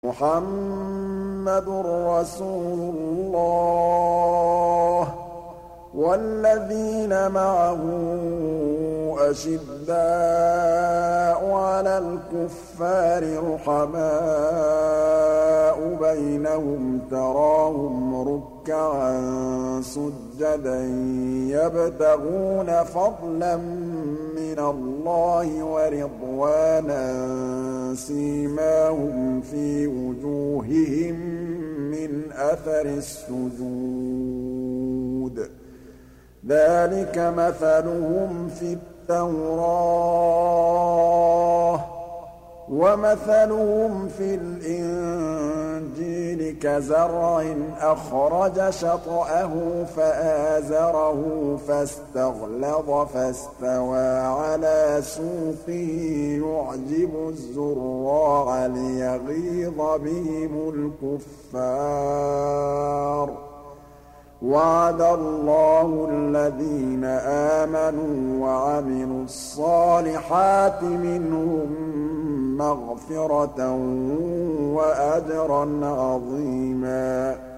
مُّحَمَّدٌ رَّسُولُ اللَّهِ ۚ وَالَّذِينَ مَعَهُ أَشِدَّاءُ عَلَى الْكُفَّارِ رُحَمَاءُ بَيْنَهُمْ تَرَاهُمْ رُكَّعًا سُجَّدًا يَبْتَغُونَ فَضْلًا مِّنَ اللَّهِ وَرِضْوَانًا سِيمَاهُمْ فِي وُجُوهِهِم مِّنْ أَثَرِ السُّجُودِ ۚ ذَٰلِكَ مَثَلُهُمْ فِي التَّوْرَاةِ ۚ وَمَثَلُهُمْ فِي الْإِنجِيلِ كَزَرْعٍ أَخْرَجَ شَطْأَهُ فَآزَرَهُ فَاسْتَغْلَظَ فَاسْتَوَىٰ عَلَىٰ سُوقِهِ يُعْجِبُ الزُّرَّاعَ لِيَغِيظَ بِهِمُ الْكُفَّارَ ۗ وَعَدَ اللَّهُ الَّذِينَ آمَنُوا وَعَمِلُوا الصَّالِحَاتِ مِنْهُم مَّغْفِرَةً وَأَجْرًا عَظِيمًا